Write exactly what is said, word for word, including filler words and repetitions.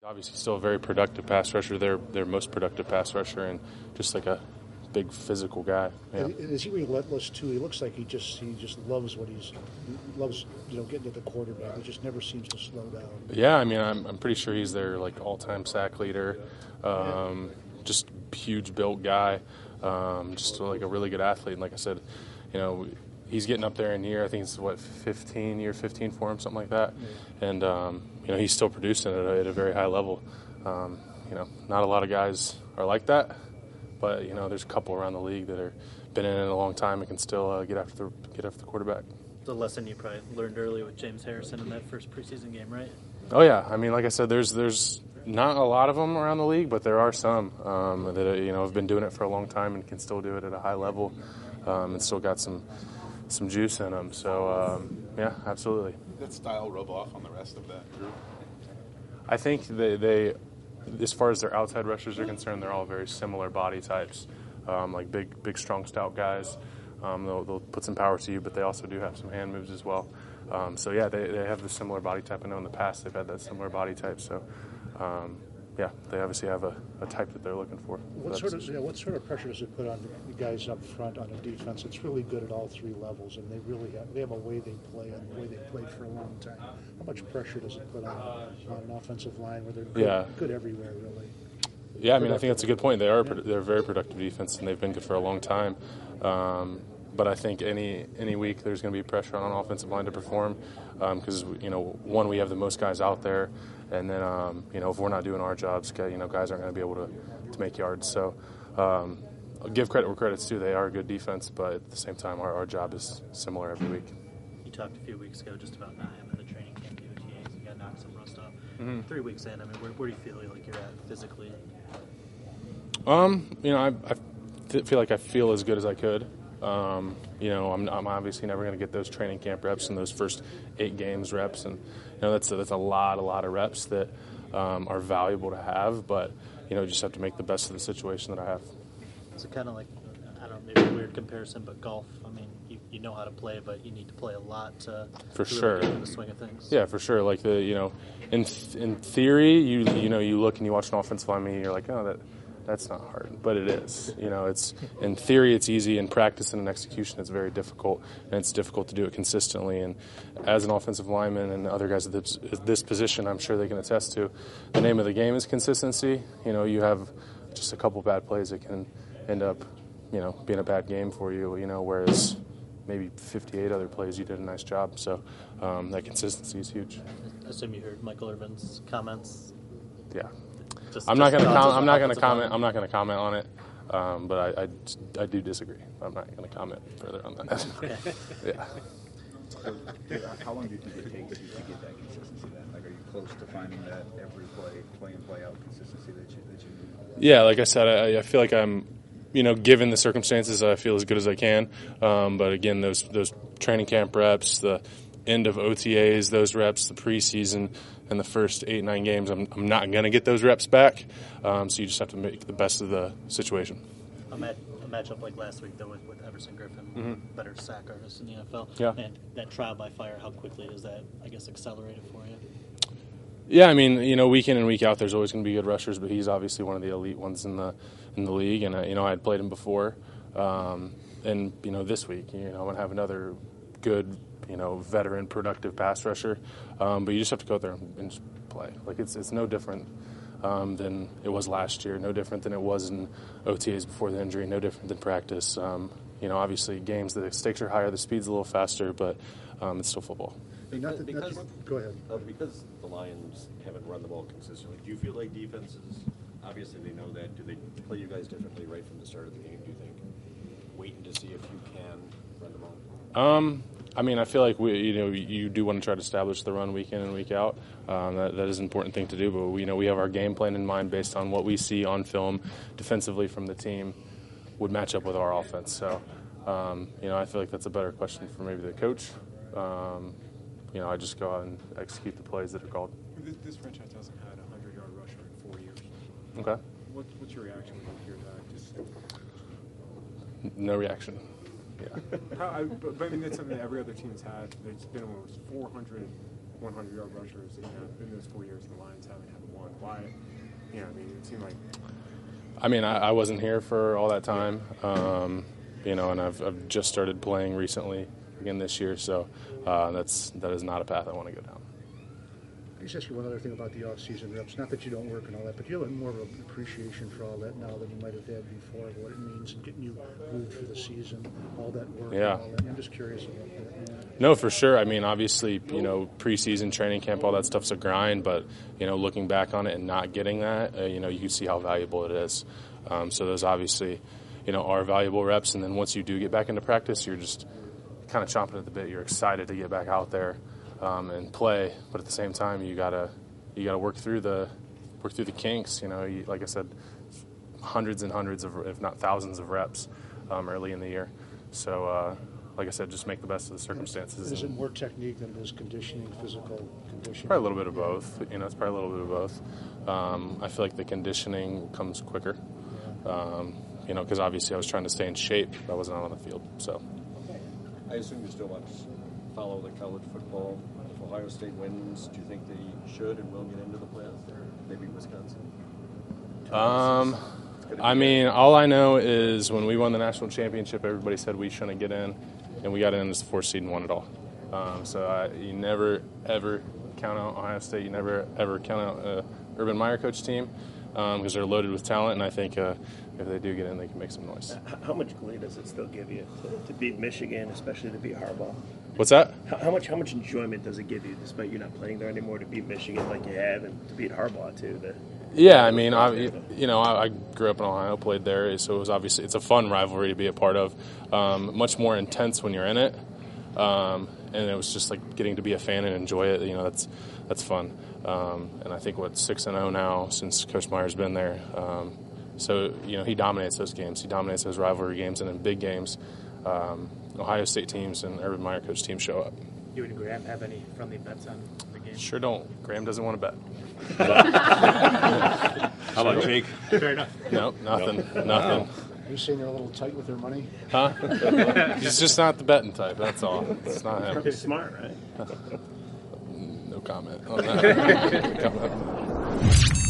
Obviously, still a very productive pass rusher. They're their most productive pass rusher, and just like a big physical guy. Yeah. And, and is he relentless too? He looks like he just he just loves what he's he loves you know getting to the quarterback. He just never seems to slow down. Yeah, I mean, I'm I'm pretty sure he's their like all-time sack leader. Um, just huge built guy. Um, just like a really good athlete. And like I said, you know, he's getting up there in year. I think it's what fifteen, year fifteen for him, something like that. And um, you know, he's still producing at a, at a very high level. Um, you know, not a lot of guys are like that. But you know, there's a couple around the league that are been in it a long time and can still uh, get after the get after the quarterback. The lesson you probably learned early with James Harrison in that first preseason game, right? Oh yeah, I mean, like I said, there's there's not a lot of them around the league, but there are some um, that you know have been doing it for a long time and can still do it at a high level, um, and still got some some juice in them. So um, yeah, absolutely. Did that style rub off on the rest of that group? I think they, they as far as their outside rushers are concerned, they're all very similar body types, um, like big, big, strong, stout guys. Um, they'll, they'll put some power to you, but they also do have some hand moves as well. Um, so yeah, they, they have the similar body type. I know in the past they've had that similar body type. So um, yeah, they obviously have a, a type that they're looking for. What sort of yeah, what sort of pressure does it put on the guys up front on a defense? It's really good at all three levels, and they really have they have a way they play and the way they played for a long time. How much pressure does it put on, on an offensive line where they're good, yeah. good everywhere, really? Yeah, I mean, I think that's a good point. They are they're a very productive defense, and they've been good for a long time. Um, but I think any any week there's going to be pressure on an offensive line to perform because um, you know one we have the most guys out there, and then um, you know if we're not doing our jobs, you know guys aren't going to be able to, to make yards. So um, I'll give credit where credit's due. They are a good defense, but at the same time, our, our job is similar every week. You talked a few weeks ago just about not having the training camp, the O T As, you got to knock some rust off. Mm-hmm. Three weeks in, I mean, where, where do you feel like you're at physically? Um, you know, I, I th- feel like I feel as good as I could. Um, you know, I'm, I'm obviously never going to get those training camp reps and those first eight games reps, and you know that's a, that's a lot, a lot of reps that um, are valuable to have. But you know, you just have to make the best of the situation that I have. It's kind of like, I don't know, maybe a weird comparison, but golf. I mean, you, you know how to play, but you need to play a lot to, for to sure really get in the swing of things. Yeah, for sure. Like the you know, in th- in theory, you you know, you look and you watch an offensive lineman, and you're like, oh, that. That's not hard, but it is. You know, it's in theory it's easy. In practice and in execution, it's very difficult, and it's difficult to do it consistently. And as an offensive lineman and other guys at this, this position, I'm sure they can attest to. The name of the game is consistency. You know, you have just a couple bad plays that can end up, you know, being a bad game for you. You know, whereas maybe fifty-eight other plays you did a nice job. So um, that consistency is huge. I assume you heard Michael Irvin's comments. Yeah. Just, I'm not going to. Com- I'm not going to comment. Line. I'm not going to comment on it. Um, but I, I, I do disagree. I'm not going to comment further on that. Yeah. So, how long do you think it takes you to get that consistency? Then, like, are you close to finding that every play, play and play out consistency that you that you need? Yeah, like I said, I, I feel like I'm, you know, given the circumstances, I feel as good as I can. Um, but again, those those training camp reps, the end of O T As, those reps, the preseason. And the first eight, nine games, I'm, I'm not going to get those reps back. Um, so you just have to make the best of the situation. A, mat- a matchup like last week, though, with, with Everson Griffin, mm-hmm. better sack artist in the N F L. Yeah. And that trial by fire, how quickly does that, I guess, accelerate it for you? Yeah, I mean, you know, week in and week out, there's always going to be good rushers, but he's obviously one of the elite ones in the in the league. And, uh, you know, I had played him before. Um, and, you know, this week, you know, I'm going to have another good you know, veteran, productive pass rusher. Um, but you just have to go out there and just play. Like, it's it's no different um, than it was last year, no different than it was in O T As before the injury, no different than practice. Um, you know, obviously, games, the stakes are higher, the speed's a little faster, but um, it's still football. Hey, not because, to, not to, go ahead. Uh, because the Lions haven't run the ball consistently, do you feel like defenses, obviously they know that, do they play you guys differently right from the start of the game, do you think? Waiting to see if you can run the ball? Um... I mean, I feel like we, you know, you do want to try to establish the run week in and week out. Um, that, that is an important thing to do. But we, you know, we have our game plan in mind based on what we see on film defensively from the team would match up with our offense. So, um, you know, I feel like that's a better question for maybe the coach. Um, you know, I just go out and execute the plays that are called. This, this franchise hasn't had a hundred-yard rusher in four years. Okay. What, what's your reaction when you hear that? Just no reaction. Yeah. How, I, but, but I mean, that's something that every other team's had. There's been almost four hundred one hundred yard rushers, you know, in those four years the Lions haven't had one. Why? You know, I mean, it seemed like. I mean, I, I wasn't here for all that time, um, you know, and I've, I've just started playing recently again this year, so uh, that's that is not a path I want to go down. I just ask you one other thing about the off-season reps. Not that you don't work and all that, but you have more of an appreciation for all that now than you might have had before, of what it means and getting you moved for the season, all that work Yeah. and all that. I'm just curious about that. Yeah. No, for sure. I mean, obviously, you know, preseason training camp, all that stuff's a grind, but, you know, looking back on it and not getting that, uh, you know, you can see how valuable it is. Um, so those obviously, you know, are valuable reps, and then once you do get back into practice, you're just kind of chomping at the bit. You're excited to get back out there um, and play, but at the same time, you gotta you gotta work through the work through the kinks. You know, you, like I said, hundreds and hundreds of, if not thousands of reps um, early in the year. So, uh, like I said, just make the best of the circumstances. Is it more technique than it is conditioning, physical conditioning? Probably a little bit of both. You know, it's probably a little bit of both. Um, I feel like the conditioning comes quicker. Um, you know, because obviously I was trying to stay in shape. I wasn't out on the field. So, I assume you still want to follow the college football. If Ohio State wins, do you think they should and will get into the playoff? Maybe Wisconsin? um, I mean, all I know is when we won the national championship, everybody said we shouldn't get in, and we got in as the fourth seed and won it all. Um, so I, you never, ever count out Ohio State. You never, ever count out uh, Urban Meyer coach team because um, they're loaded with talent, and I think uh, if they do get in, they can make some noise. How much glee does it still give you to, to beat Michigan, especially to beat Harbaugh? What's that? How, how much how much enjoyment does it give you, despite you not playing there anymore, to beat Michigan like you have, and to beat Harbaugh too? The, Yeah, I mean, I, you know, I, I grew up in Ohio, played there, so it was obviously it's a fun rivalry to be a part of. Um, much more intense when you're in it, um, and it was just like getting to be a fan and enjoy it. You know, that's that's fun. Um, and I think what six and zero now since Coach Meyer's been there. Um, so you know, he dominates those games. He dominates those rivalry games, and in big games, um, Ohio State teams and Urban Meyer coach teams show up. You and Graham have any friendly bets on the game? Sure don't. Graham doesn't want to bet. How about Jake? Fair enough. No, nothing, nothing. Are you saying they're a little tight with their money? Huh? He's just not the betting type. That's all. It's not him. Pretty smart, right? No comment on that. No comment.